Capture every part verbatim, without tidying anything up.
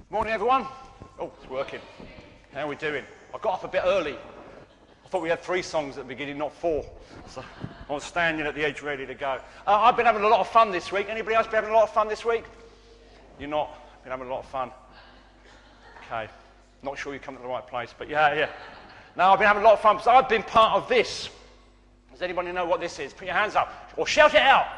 Morning, everyone. Oh, it's working. How are we doing? I got up a bit early. I thought we had three songs at the beginning, not four. So I was standing at the edge ready to go. Uh, I've been having a lot of fun this week. Anybody else been having a lot of fun this week? You're not? Been having a lot of fun? Okay. Not sure you come to the right place, but yeah, yeah. No, I've been having a lot of fun because I've been part of this. Does anybody know what this is? Put your hands up or shout it out.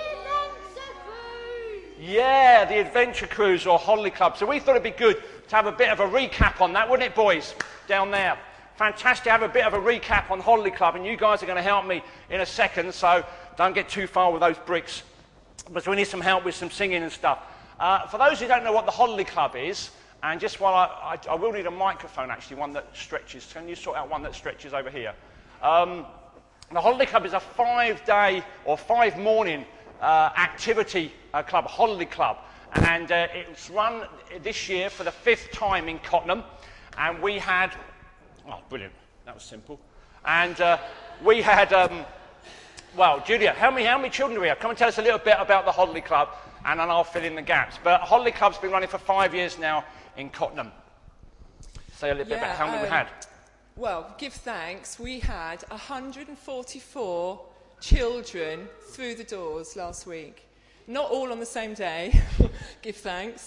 Yeah, the Adventure Cruise or Holiday Club. So we thought it'd be good to have a bit of a recap on that, wouldn't it, boys? Down there. Fantastic to have a bit of a recap on Holiday Club, and you guys are going to help me in a second, so don't get too far with those bricks. But we need some help with some singing and stuff. Uh, for those who don't know what the Holiday Club is, and just while I, I, I will need a microphone, actually, one that stretches. Can you sort out one that stretches over here? Um, the Holiday Club is a five-day or five-morning Uh, activity uh, club, holiday club, and uh, it's run this year for the fifth time in Cottenham, and we had, oh brilliant, that was simple, and uh, we had, um, well, Julia, how many, how many children do we have? Come and tell us a little bit about the holiday club, and then I'll fill in the gaps. But Holiday Club's been running for five years now in Cottenham. Say a little yeah, bit about how many um, we had. Well, give thanks, we had one hundred forty-four children through the doors last week. Not all on the same day, give thanks.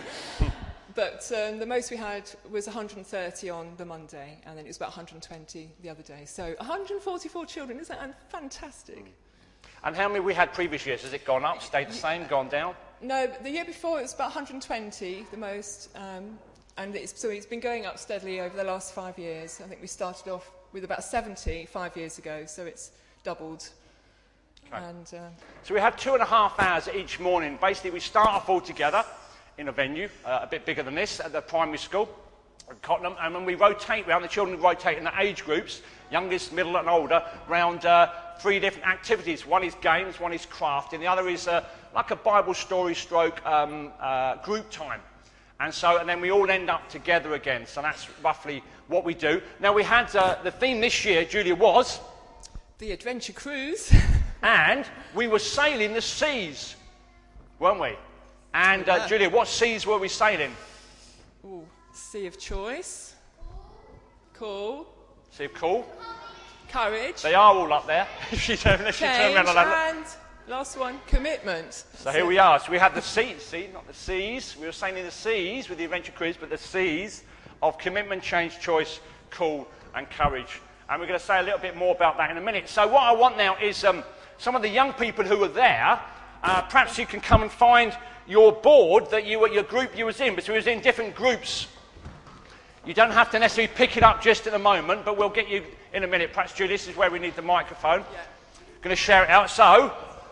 But um, the most we had was one hundred thirty on the Monday, and then it was about one hundred twenty the other day. So one hundred forty-four children, isn't that fantastic? And how many we had previous years? Has it gone up, stayed the same, gone down? No, the year before it was about one hundred twenty, the most, um, and it's, so it's been going up steadily over the last five years. I think we started off with about seventy five years ago, so it's doubled. Okay. And, uh, so we have two and a half hours each morning. Basically, we start off all together in a venue, uh, a bit bigger than this, at the primary school in Cottenham. And when we rotate round, the children rotate in the age groups, youngest, middle and older, round uh, three different activities. One is games, one is craft, and the other is uh, like a Bible story stroke um, uh, group time. And so, and then we all end up together again. So that's roughly what we do. Now, we had, uh, the theme this year, Julia, was the Adventure Cruise. And we were sailing the seas, weren't we? And, uh, Yeah. Julia, what seas were we sailing? Ooh, Sea of Choice. Cool. Sea of Cool. Courage. They are all up there. If you turn, if you turn Change. around like that. And last one, Commitment. So here we are. So we had the seas, see, not the seas. We were sailing the seas with the Adventure Cruise, but the seas of Commitment, Change, Choice, Cool, and Courage. And we're going to say a little bit more about that in a minute. So what I want now is um, some of the young people who were there, uh, perhaps you can come and find your board that you, your group you was in, because we was in different groups. You don't have to necessarily pick it up just at the moment, but we'll get you in a minute. Perhaps, Julie, this is where we need the microphone. Yeah. Going to share it out. So,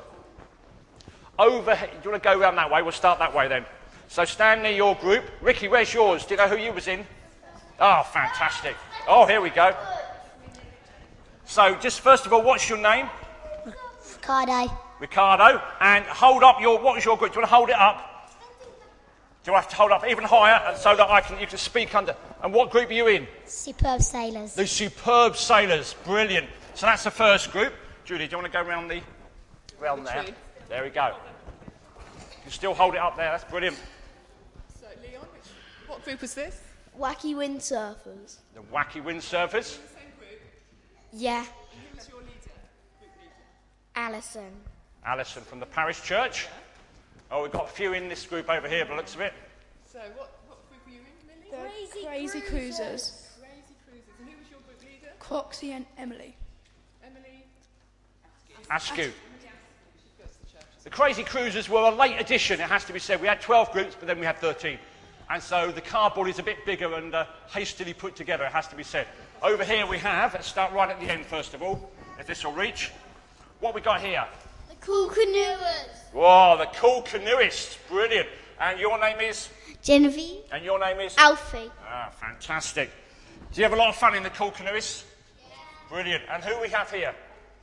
over, do you want to go around that way? We'll start that way then. So stand near your group. Ricky, where's yours? Do you know who you was in? Oh, fantastic. Oh, here we go. So, just first of all, what's your name? Ricardo. Ricardo. And hold up your, what was your group? Do you want to hold it up? Do I have to hold up even higher and so that I can, you can speak under? And what group are you in? Superb Sailors. The Superb Sailors. Brilliant. So that's the first group. Julie, do you want to go around the, around The there? tree. There we go. You can still hold it up there. That's brilliant. So, Leon, which, what group was this? Wacky Windsurfers. The Wacky Windsurfers. The same group. Yeah. And who was your leader? Group leader? Alison. Alison from the parish church. Oh, we've got a few in this group over here by the looks of it. So, what, what group were you in, Millie? The Crazy, Cruisers. Crazy Cruisers. And who was your group leader? Croxy and Emily. Emily. Askew. The Crazy Cruisers were a late addition, it has to be said. We had twelve groups, but then we had thirteen. And so the cardboard is a bit bigger and uh, hastily put together, it has to be said. Over here we have, let's start right at the end first of all, if this will reach. What we got here? The Cool Canoers. Whoa, the Cool Canoeists. Brilliant. And your name is? Genevieve. And your name is? Alfie. Ah, fantastic. Do you have a lot of fun in the Cool Canoeists? Yeah. Brilliant. And who we have here?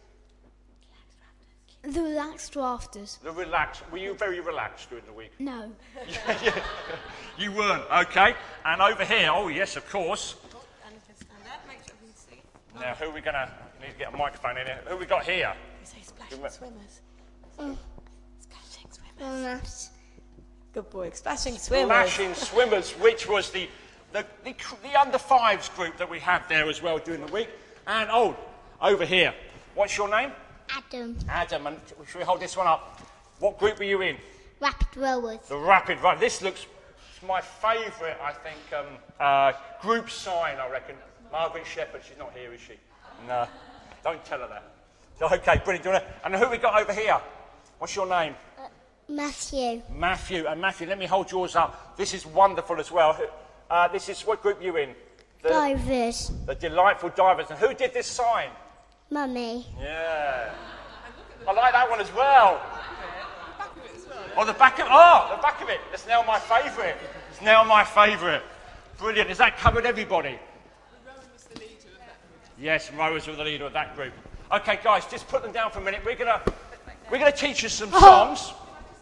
The Relaxed Rafters. The relaxed. Were you very relaxed during the week? No. Yeah, yeah. You weren't, okay. And over here, oh yes, of course. And if you stand up, make sure you see. Now, who are we going to, need to get a microphone in here. Who we got here? We say splashing Give it- swimmers. Oh. Splashing swimmers. Well, that's Good boy. Splashing Swimmers. Splashing Swimmers, which was the, the, the, the under fives group that we had there as well during the week. And, oh, over here. What's your name? Adam. Adam. And should we hold this one up? What group were you in? Rapid Rowers. The Rapid Run. This looks my favourite, I think, um, uh, group sign, I reckon. Margaret Shepherd, she's not here, is she? No. Don't tell her that. So, okay, brilliant. Do you wanna, and who we got over here? What's your name? Uh, Matthew. Matthew. And Matthew, let me hold yours up. This is wonderful as well. Uh, this is, what group are you in? The, Divers. The Delightful Divers. And who did this sign? Mummy. Yeah. I like that one as well. Oh, the back of oh, the back of it. It's now my favourite. It's now my favourite. Brilliant. Has that covered everybody? Rowan was the leader of that group. Yes, Rowan was the leader of that group. Okay, guys, just put them down for a minute. We're gonna we're gonna teach you some songs.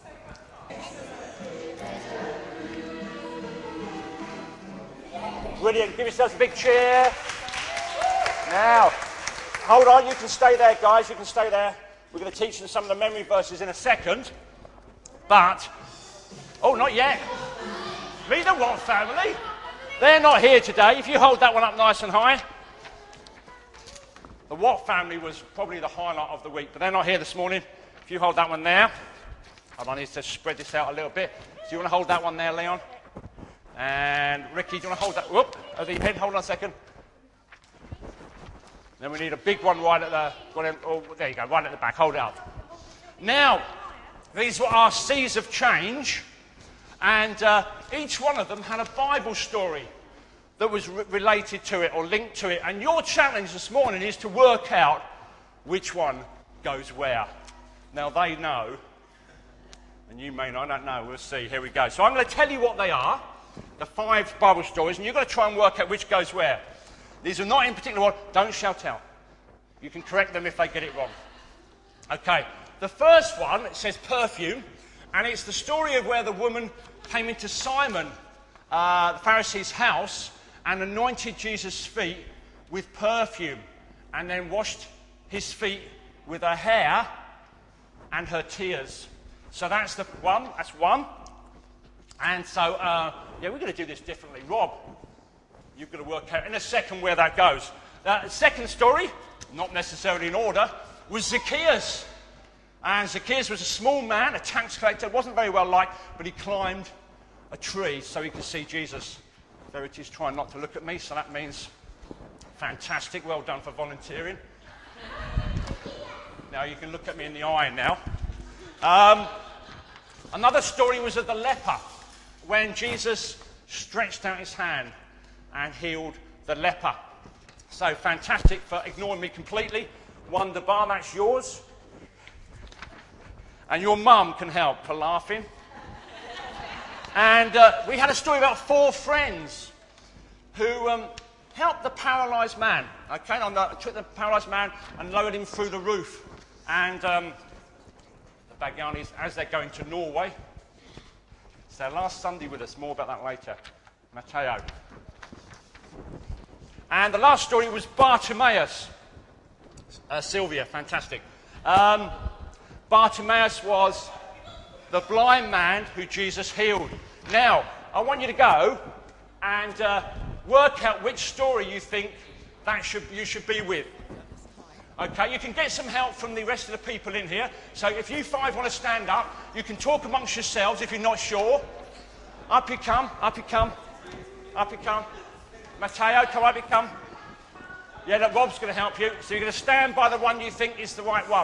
Brilliant. Give yourselves a big cheer. Now, hold on. You can stay there, guys. You can stay there. We're going to teach them some of the memory verses in a second. But, oh, not yet. Meet the Watt family. They're not here today. If you hold that one up nice and high. The Watt family was probably the highlight of the week, but they're not here this morning. If you hold that one there. Hold on, I need to spread this out a little bit. Do you want to hold that one there, Leon? And Ricky, do you want to hold that? Whoop, over your head. Hold on a second. Then we need a big one right at the... Oh, there you go, right at the back. Hold it up. Now, these were our Seas of Change, and uh, each one of them had a Bible story that was re- related to it or linked to it. And your challenge this morning is to work out which one goes where. Now, they know, and you may not, I don't know. We'll see. Here we go. So I'm going to tell you what they are, the five Bible stories, and you've got to try and work out which goes where. These are not in particular order. Don't shout out. You can correct them if they get it wrong. Okay. The first one, it says perfume, and it's the story of where the woman came into Simon, uh, the Pharisee's house, and anointed Jesus' feet with perfume, and then washed his feet with her hair and her tears. So that's the one. That's one. And so, uh, yeah, we're going to do this differently. Rob, you've got to work out in a second where that goes. Uh, the second story, not necessarily in order, was Zacchaeus. And Zacchaeus was a small man, a tax collector, wasn't very well liked, but he climbed a tree so he could see Jesus. There it is, trying not to look at me, so that means fantastic, well done for volunteering. Now you can look at me in the eye now. Um, another story was of the leper, when Jesus stretched out his hand and healed the leper. So fantastic for ignoring me completely. Wonder bar, that's yours. And your mum can help for laughing. And uh, we had a story about four friends who um, helped the paralysed man. Okay, and I took the paralysed man and lowered him through the roof. And um, the Bagyanis, as they're going to Norway, it's their last Sunday with us. More about that later. Matteo. And the last story was Bartimaeus. Uh, Sylvia, fantastic. Um, Bartimaeus was the blind man who Jesus healed. Now, I want you to go and uh, work out which story you think that should, you should be with. Okay, you can get some help from the rest of the people in here. So if you five want to stand up, you can talk amongst yourselves if you're not sure. Up you come, up you come, up you come. Matteo, come up you come. Yeah, look, Rob's going to help you. So you're going to stand by the one you think is the right one.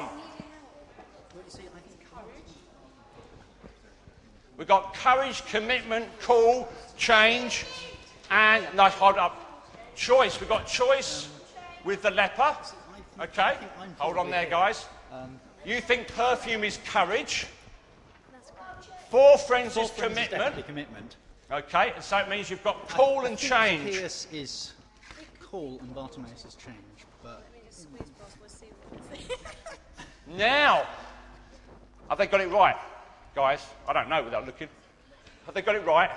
We've got courage, commitment, call, change, and, no, hold up, choice. We've got choice with the leper. Okay, hold on there, guys. You think perfume is courage. Four friends is commitment. commitment. Okay, and so it means you've got call and change. Zacchaeus is call and Bartimaeus is change, but... Now, have they got it right, guys? I don't know without looking. Have they got it right?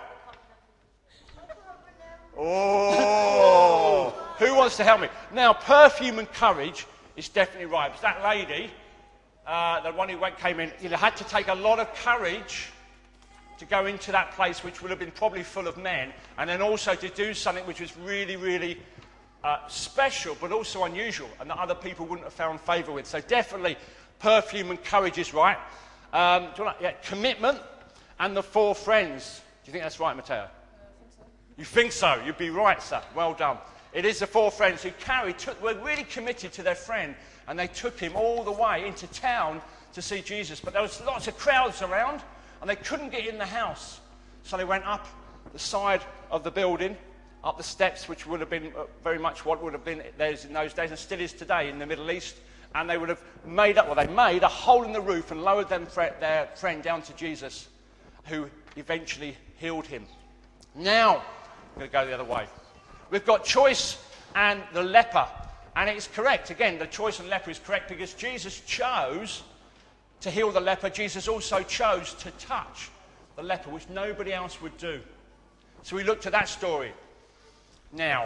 Oh! Who wants to help me? Now, perfume and courage is definitely right. Because that lady, uh, the one who went, came in, you know, had to take a lot of courage to go into that place which would have been probably full of men, and then also to do something which was really, really uh, special, but also unusual, and that other people wouldn't have found favour with. So definitely perfume and courage is right. Um, do you want to, yeah, commitment and the four friends. Do you think that's right, Matteo? You think so? You'd be right, sir. Well done. It is the four friends who carried, took, were really committed to their friend, and they took him all the way into town to see Jesus. But there was lots of crowds around, and they couldn't get in the house. So they went up the side of the building, up the steps, which would have been very much what would have been there in those days, and still is today in the Middle East. And they would have made up, well, they made a hole in the roof and lowered them, their friend down to Jesus, who eventually healed him. Now, I'm going to go the other way. We've got choice and the leper. And it's correct. Again, the choice and leper is correct because Jesus chose to heal the leper. Jesus also chose to touch the leper, which nobody else would do. So we looked at that story. Now,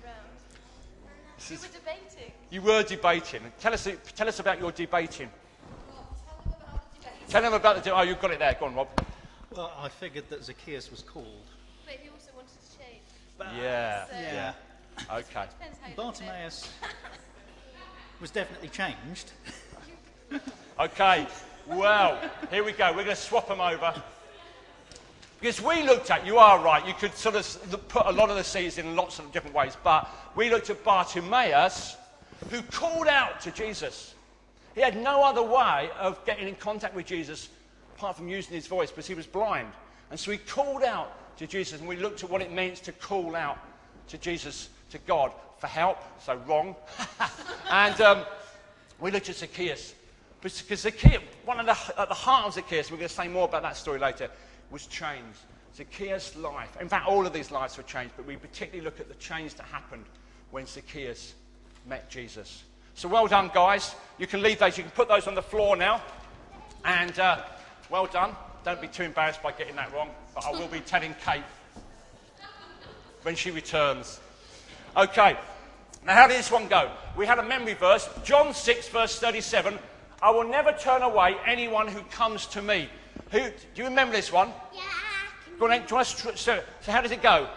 We were debating. you were debating. Tell us, tell us about your debating. Tell them about the debate. Oh, you've got it there. Go on, Rob. Well, I figured that Zacchaeus was called. But he also wanted to change. Yeah. So Yeah. Okay. depends how you look at it. Bartimaeus was definitely changed. Okay. Well, here we go. We're going to swap them over. Because we looked at, you are right, you could sort of put a lot of the C's in lots of different ways, but we looked at Bartimaeus, who called out to Jesus. He had no other way of getting in contact with Jesus apart from using his voice, because he was blind. And so he called out to Jesus, and we looked at what it means to call out to Jesus, to God, for help. So wrong. and um, we looked at Zacchaeus. Because Zacchaeus, one of the, at the heart of Zacchaeus, we're going to say more about that story later, was changed. Zacchaeus' life, in fact, all of these lives were changed, but we particularly look at the change that happened when Zacchaeus met Jesus. So well done, guys. You can leave those. You can put those on the floor now. And uh, well done. Don't be too embarrassed by getting that wrong, but I will be telling Kate when she returns. Okay. Now, how did this one go? We had a memory verse, John six, verse thirty-seven. I will never turn away anyone who comes to me. Who, do you remember this one? Yeah. Go on, do you want to, so, so how does it go?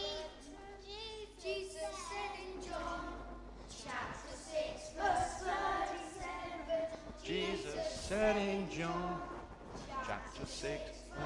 Jesus said in John chapter six, verse thirty-seven. Jesus said in John chapter six.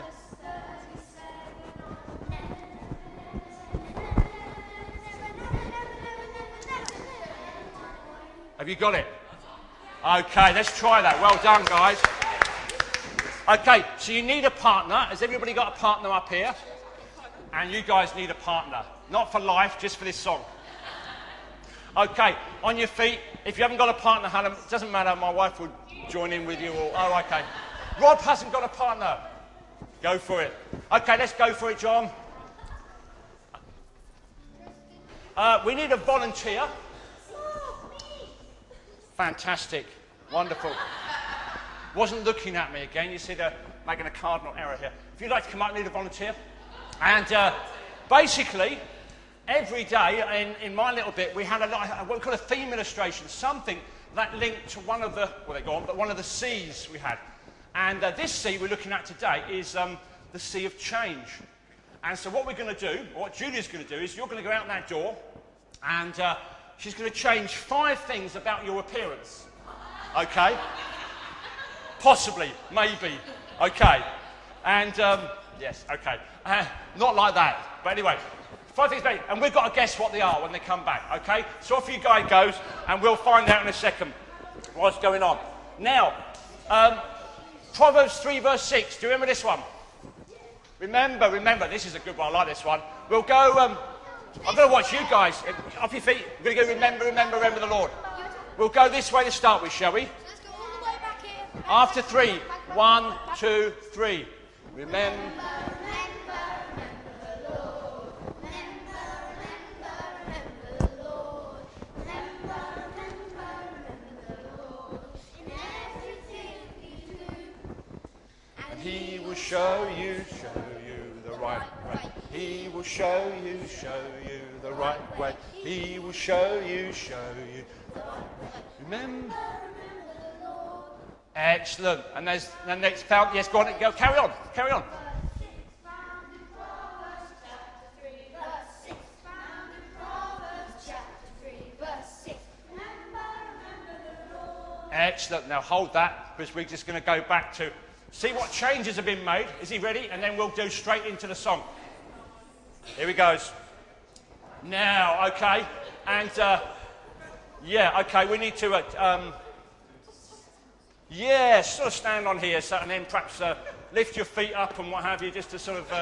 Have you got it? Okay, let's try that. Well done, guys. Okay, so you need a partner. Has everybody got a partner up here? And you guys need a partner. Not for life, just for this song. Okay, on your feet. If you haven't got a partner, Hannah, it doesn't matter. My wife will join in with you all. Oh, okay. Rob hasn't got a partner. Go for it. Okay, let's go for it, John. Uh, we need a volunteer. Fantastic. Wonderful. Wasn't looking at me again. You see they're making a cardinal error here. If you'd like to come out and need a volunteer. And uh, basically, every day in, in my little bit, we had a lot, what we call a theme illustration, something that linked to one of the, well, they're gone, but one of the C's we had. And uh, this C we're looking at today is um, the C of change. And so what we're going to do, or what Julia's going to do, is you're going to go out that door, and uh, she's going to change five things about your appearance. Okay? Possibly, maybe. Okay. And, um, yes, okay. Uh, not like that. But anyway, five things about you. And we've got to guess what they are when they come back, okay? So off you guys goes, and we'll find out in a second what's going on. Now, um, Proverbs three, verse six. Do you remember this one? Remember, remember. This is a good one. I like this one. We'll go... Um, I'm going to watch you guys. Off your feet. We're going to go remember, remember, remember the Lord. We'll go this way to start with, shall we? Let's go all the way back here. After three. One, two, three. Remember. And he will show you, show you the right way. He will show you, show you the right way. He will show you, show you the right way. Remember. Excellent. And there's the next fountain. Yes, go on. Go. Carry on. Carry on. Excellent. Now hold that, because we're just going to go back to see what changes have been made. Is he ready? And then we'll go straight into the song. Here he goes. Now, okay. And, uh, yeah, okay, we need to, uh, um, yeah, sort of stand on here, so, and then perhaps uh, lift your feet up and what have you, just to sort of... Uh...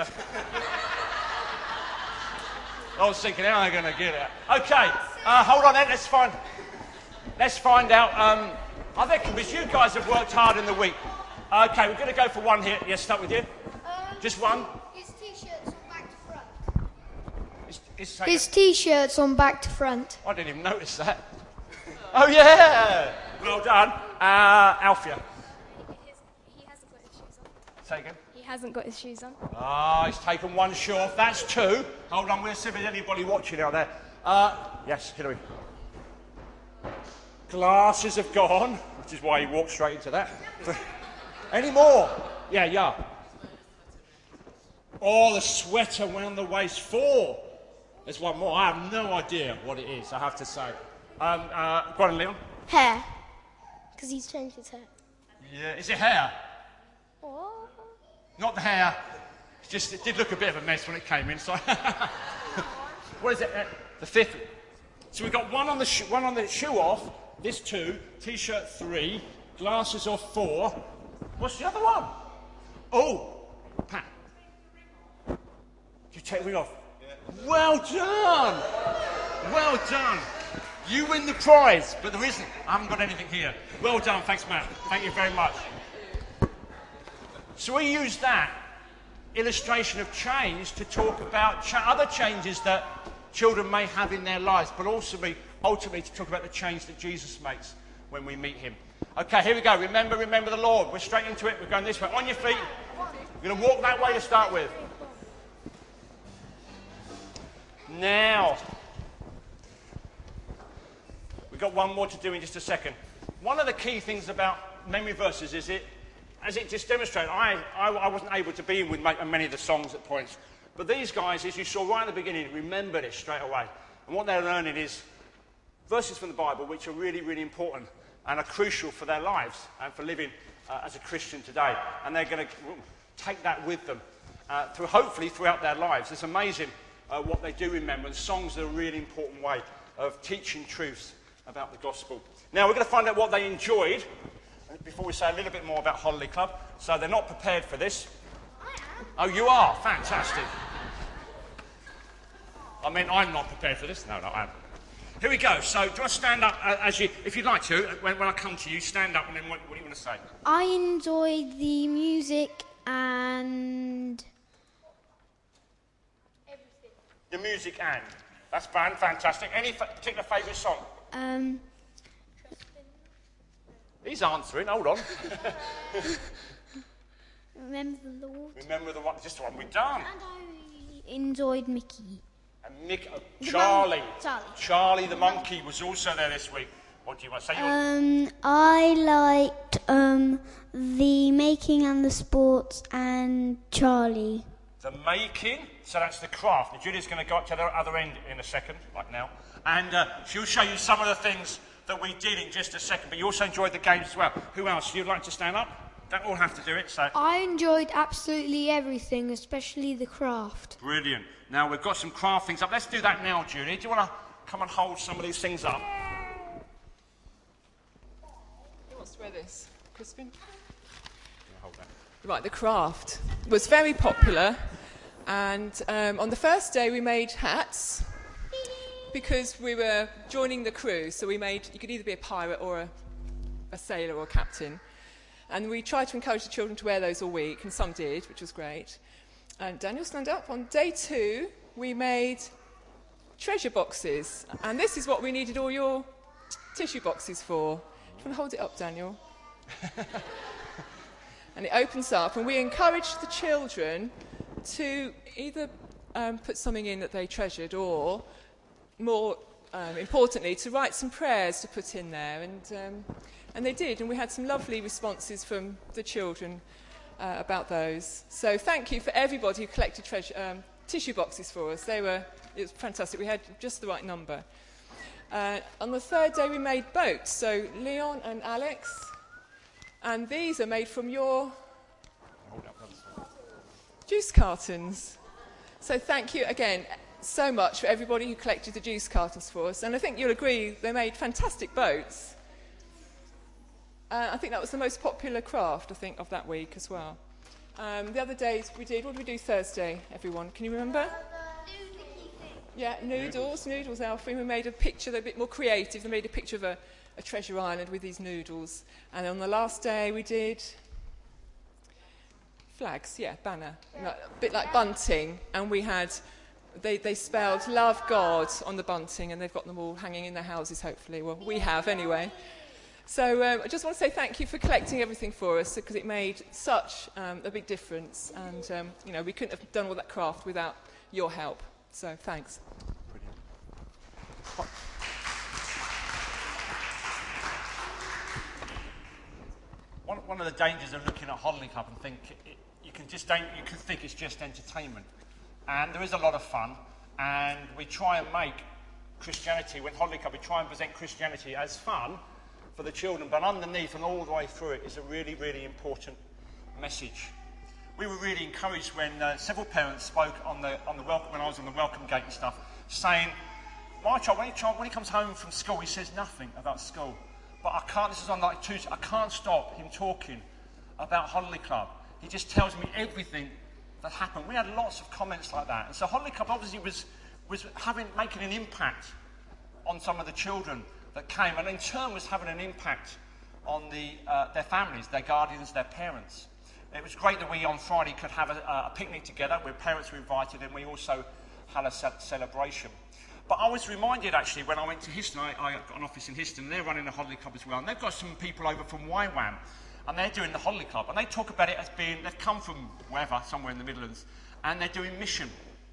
I was thinking, how am I going to get it? Okay, uh, hold on then, let's find... Let's find out. Um, I think because you guys have worked hard in the week. Okay, we're going to go for one here. Yes, start with you. Um, Just one. His t-shirts on back to front. It's, it's His t-shirts on back to front. I didn't even notice that. Oh, yeah. Well done. Uh, Alfia. He hasn't got his shoes on. Say again. He hasn't got his shoes on. Ah, he's taken one shoe off. That's two. Hold on, we'll see if there's anybody watching out there. Uh, yes, Hilary. Glasses have gone, which is why he walked straight into that. Any more? Yeah, yeah. Oh, the sweater around the waist. Four. There's one more. I have no idea what it is, I have to say. Um, uh, go on, Leon. Hair. Because he's changed his hair. Yeah, is it hair? Oh. Not the hair. It's just, it did look a bit of a mess when it came in, so... What is it? Uh, the fifth. So we've got one on the sh- one on the shoe off, this two, t-shirt three, glasses off four. What's the other one? Oh, Pat. Did you take the ring off? Yeah. Well done. Well done. You win the prize, but there isn't. I haven't got anything here. Well done. Thanks, Matt. Thank you very much. So we use that illustration of change to talk about cha- other changes that children may have in their lives, but also be ultimately to talk about the change that Jesus makes when we meet him. Okay, here we go. Remember, remember the Lord. We're straight into it. We're going this way. On your feet. We're going to walk that way to start with. Now, we've got one more to do in just a second. One of the key things about memory verses is it, as it just demonstrated, I, I, I wasn't able to be in with many of the songs at points. But these guys, as you saw right at the beginning, remembered it straight away. And what they're learning is verses from the Bible which are really, really important and are crucial for their lives and for living uh, as a Christian today. And they're going to take that with them, uh, through, hopefully throughout their lives. It's amazing uh, what they do remember. And songs are a really important way of teaching truths about the gospel. Now, we're going to find out what they enjoyed before we say a little bit more about Holiday Club. So they're not prepared for this. Oh, you are? Fantastic. I mean, I'm not prepared for this. No, no, I am. Here we go. So, do you want to stand up uh, as you, if you'd like to, when, when I come to you, stand up and then what, what do you want to say? I enjoyed the music and... Everything. The music and. That's fan, fantastic. Any f- particular favourite song? Um, He's answering. Hold on. Remember the Lord. Remember the one, just the one we've done. And I enjoyed Mickey. And Mick, uh, The Charlie. mon- Charlie. Charlie the monkey was also there this week. What do you want to say? Um, I liked um, the making and the sports and Charlie. The making, so that's the craft. And Julia's going to go up to the other end in a second, like now. And uh, she'll show you some of the things that we did in just a second. But you also enjoyed the games as well. Who else? You'd like to stand up? Don't all have to do it, so... I enjoyed absolutely everything, especially the craft. Brilliant. Now, we've got some craft things up. Let's do that now, Julie. Do you want to come and hold some of these things up? Who wants to wear this? Crispin? Yeah, hold that. Right, the craft was very popular. And um, on the first day, we made hats because we were joining the crew. So we made, you could either be a pirate or a, a sailor or a captain. And we tried to encourage the children to wear those all week, and some did, which was great. And Daniel, stand up. On day two, we made treasure boxes. And this is what we needed all your t- tissue boxes for. Do you want to hold it up, Daniel? And it opens up, and we encouraged the children to either um, put something in that they treasured or, more um, importantly, to write some prayers to put in there. And... Um, And they did, and we had some lovely responses from the children uh, about those. So thank you for everybody who collected treasure, um, tissue boxes for us. They were, it was fantastic. We had just the right number. Uh, on the third day, we made boats. So Leon and Alex, and these are made from your juice cartons. So thank you again so much for everybody who collected the juice cartons for us. And I think you'll agree they made fantastic boats. Uh, I think that was the most popular craft, I think, of that week as well. Um, the other days we did, what did we do Thursday, everyone? Can you remember? Yeah, noodles, noodles, Alfie. We made a picture, they're a bit more creative. They made a picture of a, a treasure island with these noodles. And on the last day we did flags, yeah, banner, a bit like bunting. And we had, they, they spelled love God on the bunting, and they've got them all hanging in their houses, hopefully. Well, we have anyway. So um, I just want to say thank you for collecting everything for us, because it made such um, a big difference. And, um, you know, we couldn't have done all that craft without your help. So, thanks. Brilliant. One, one of the dangers of looking at Holiday Club and think it, you can just don't, you can think it's just entertainment, and there is a lot of fun, and we try and make Christianity, with Holiday Club, we try and present Christianity as fun for the children, but underneath and all the way through it is a really, really important message. We were really encouraged when uh, several parents spoke on the on the welcome when I was on the welcome gate and stuff, saying, "My child, when he, child, when he comes home from school, he says nothing about school, but I can't. This is on like Tuesday. I can't stop him talking about Holiday Club. He just tells me everything that happened." We had lots of comments like that, and so Holiday Club obviously was was having making an impact on some of the children that came, and in turn was having an impact on the uh, their families, their guardians, their parents. It was great that we on Friday could have a, a picnic together where parents were invited, and we also had a ce- celebration. But I was reminded actually when I went to Histon, I, I got an office in Histon, and they're running a Holiday Club as well, and they've got some people over from Y WAM, and they're doing the Holiday Club, and they talk about it as being, they've come from wherever, somewhere in the Midlands, and they're doing mission.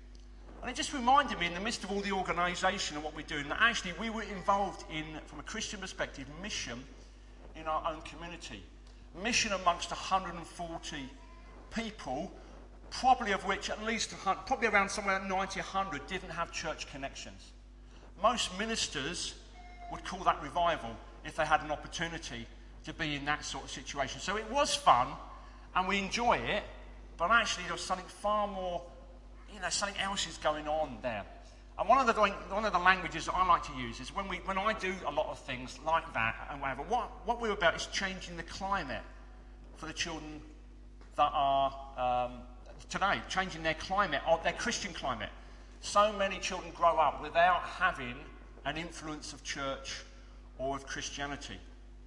And it just reminded me in the midst of all the organisation and what we're doing, that actually we were involved in, from a Christian perspective, mission in our own community. Mission amongst one hundred forty people, probably of which at least, probably around somewhere ninety, one hundred didn't have church connections. Most ministers would call that revival if they had an opportunity to be in that sort of situation. So it was fun, and we enjoy it, but actually there was something far more, you know, something else is going on there. And one of the one of the languages that I like to use is when we when I do a lot of things like that and whatever. What what we're about is changing the climate for the children that are um, today, changing their climate, or their Christian climate. So many children grow up without having an influence of church or of Christianity.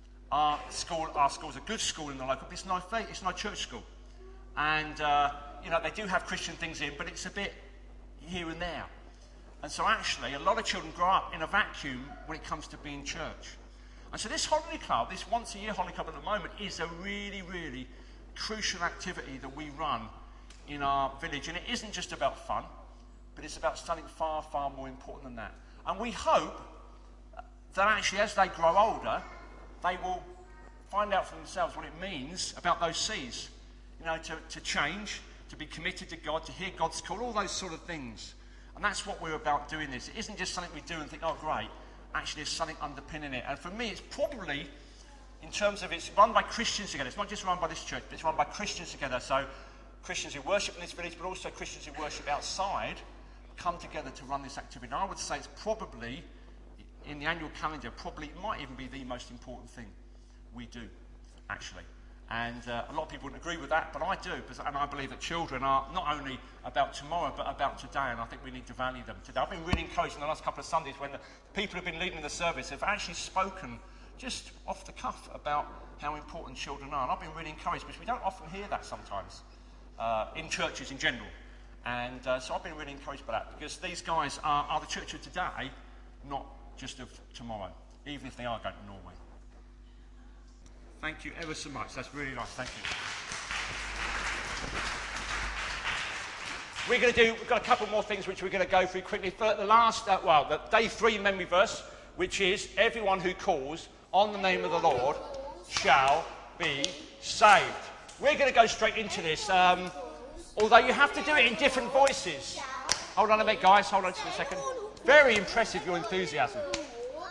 Our school, our school's a good school in the local, but it's no faith, it's no church school, and uh, you know they do have Christian things in, but it's a bit here and there. And so actually, a lot of children grow up in a vacuum when it comes to being church. And so this Holiday Club, this once-a-year Holiday Club at the moment, is a really, really crucial activity that we run in our village. And it isn't just about fun, but it's about something far, far more important than that. And we hope that actually, as they grow older, they will find out for themselves what it means about those C's. You know, to, to change, to be committed to God, to hear God's call, all those sort of things. And that's what we're about doing this. It isn't just something we do and think, oh, great. Actually, there's something underpinning it. And for me, it's probably, in terms of it's run by Christians together. It's not just run by this church, but it's run by Christians together. So Christians who worship in this village, but also Christians who worship outside, come together to run this activity. And I would say it's probably, in the annual calendar, probably it might even be the most important thing we do, actually. And uh, a lot of people wouldn't agree with that, but I do, because, and I believe that children are not only about tomorrow, but about today, and I think we need to value them today. I've been really encouraged in the last couple of Sundays when the people who have been leading the service have actually spoken just off the cuff about how important children are, and I've been really encouraged, because we don't often hear that sometimes uh, in churches in general. And uh, so I've been really encouraged by that, because these guys are, are the church of today, not just of tomorrow, even if they are going to Norway. Thank you ever so much. That's really nice. Thank you. We're going to do, we've got a couple more things which we're going to go through quickly. For the last, uh, well, the day three memory verse, which is, everyone who calls on the name of the Lord shall be saved. We're going to go straight into this, um, although you have to do it in different voices. Hold on a minute, guys. Hold on just a second. Very impressive, your enthusiasm.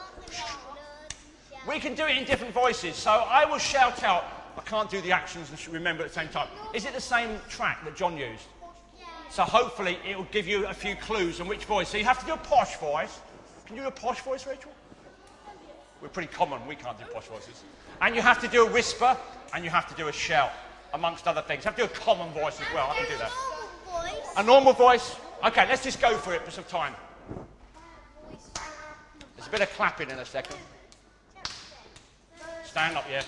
We can do it in different voices. So I will shout out. I can't do the actions and remember at the same time. Is it the same track that John used? So hopefully it will give you a few clues on which voice. So you have to do a posh voice. Can you do a posh voice, Rachel? We're pretty common. We can't do posh voices. And you have to do a whisper and you have to do a shout, amongst other things. You have to do a common voice as well. I can do that. A normal voice? Okay, let's just go for it for some time. There's a bit of clapping in a second. Stand up, yeah.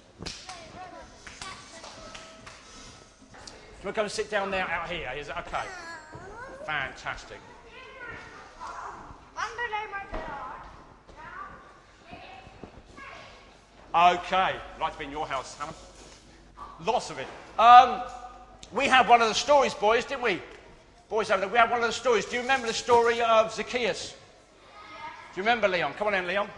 Do you want to go and sit down there out here? Is it okay? Fantastic. Okay. I'd like to be in your house, Hannah. Lots of it. Um, we had one of the stories, boys, didn't we? Boys over there, we had one of the stories. Do you remember the story of Zacchaeus? Do you remember, Leon? Come on in, Leon.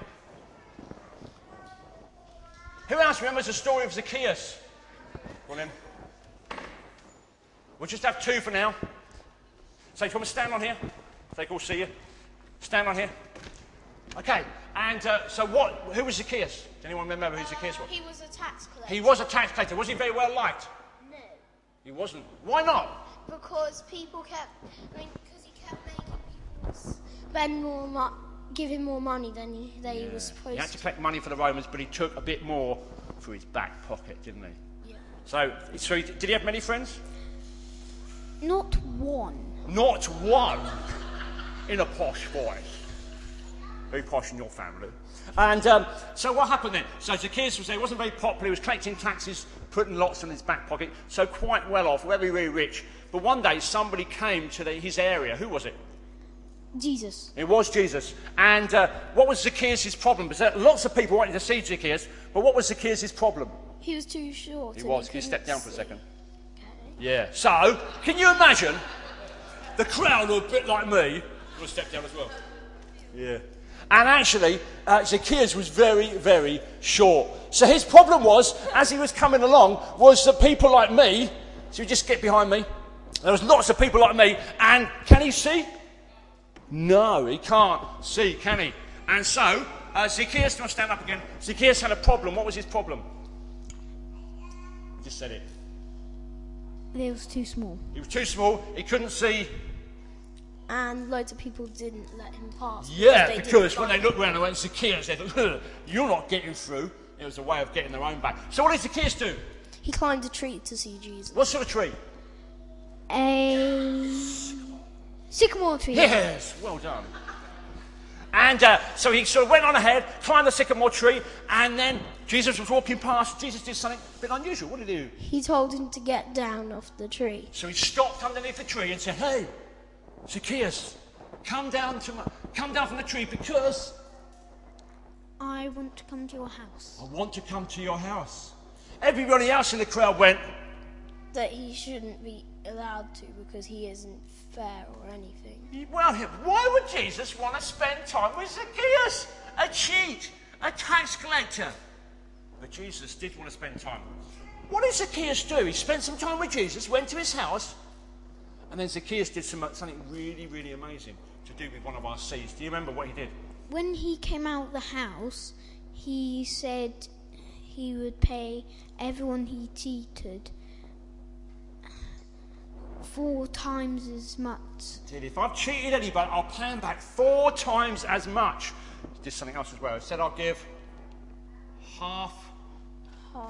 Who else remembers the story of Zacchaeus? Come on in. We'll just have two for now. So, do you want to stand on here? So they can all see you. Stand on here. Okay. And uh, so what, who was Zacchaeus? Does anyone remember who Zacchaeus was? He was a tax collector. He was a tax collector. Was he very well liked? No. He wasn't. Why not? Because people kept, I mean, because he kept making people spend more, mo- give him more money than he, they Yeah. were supposed He had to to. collect money for the Romans, but he took a bit more for his back pocket, didn't he? Yeah. So, so he, did he have many friends? Not one. Not one in a posh voice. Very posh in your family. And um, so what happened then? So Zacchaeus was there, he wasn't very popular, he was collecting taxes, putting lots in his back pocket, so quite well off, very, very rich. But one day somebody came to the, his area. Who was it? Jesus. It was Jesus. And uh, what was Zacchaeus' problem? Because lots of people wanted to see Zacchaeus, but what was Zacchaeus' problem? He was too short. He and was. Can you couldn't step down for a see. second? Okay. Yeah. So, can you imagine the crowd are a bit like me? You want to step down as well? Yeah. And actually, uh, Zacchaeus was very, very short. So his problem was, as he was coming along, was that people like me, so you just get behind me, there was lots of people like me, and can he see? No, he can't see, can he? And so, uh, Zacchaeus, do you want to stand up again? Zacchaeus had a problem. What was his problem? He just said it. It was too small. He was too small, he couldn't see. And loads of people didn't let him pass. Yeah, they because didn't when they like looked around and went, Zacchaeus, they thought, you're not getting through. It was a way of getting their own back. So what did Zacchaeus do? him. He climbed a tree to see Jesus. What sort of tree? A sycamore tree. Yes, well done. And uh, so he sort of went on ahead, climbed the sycamore tree, and then Jesus was walking past. Jesus did something a bit unusual. What did he do? He told him to get down off the tree. So he stopped underneath the tree and said, hey, Zacchaeus, come down to my, come down from the tree because I want to come to your house. I want to come to your house. Everybody else in the crowd went, That he shouldn't be allowed to because he isn't fair or anything. well, why would Jesus want to spend time with Zacchaeus? A cheat, a tax collector. But Jesus did want to spend time. What did Zacchaeus do? He spent some time with Jesus, went to his house, and then Zacchaeus did some, something really, really amazing to do with one of our seeds. Do you remember what he did? When he came out of the house, he said he would pay everyone he cheated four times as much. He did. If I've cheated anybody, I'll pay him back four times as much. He did something else as well. He said I'll give half, half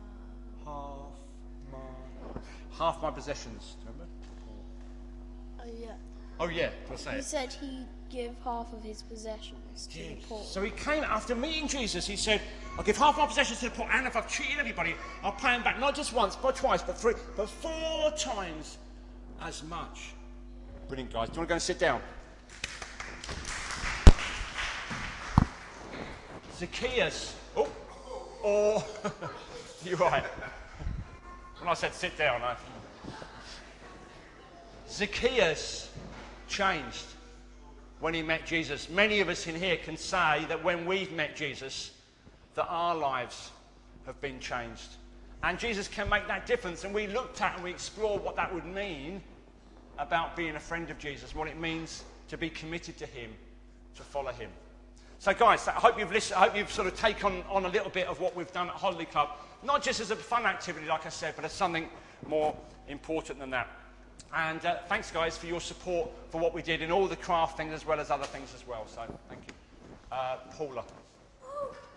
my, half my possessions. Do you remember? Oh, yeah. Oh yeah, let's say He it. said he'd give half of his possessions to the poor. So he came after meeting Jesus. He said, "I'll give half my possessions to the poor, and if I've cheated anybody, I'll pay him back not just once, but twice, but three, but four times as much." Brilliant, guys. Do you want to go and sit down? Zacchaeus. Oh, oh, you're right. When I said sit down, I. Zacchaeus changed when he met Jesus. Many of us in here can say that when we've met Jesus, that our lives have been changed. And Jesus can make that difference. And we looked at and we explored what that would mean about being a friend of Jesus, what it means to be committed to him, to follow him. So guys, I hope you've listened, I hope you've sort of taken on a little bit of what we've done at Holiday Club, not just as a fun activity, like I said, but as something more important than that. And uh, thanks, guys, for your support for what we did in all the craft things as well as other things as well. So thank you. Uh, Paula.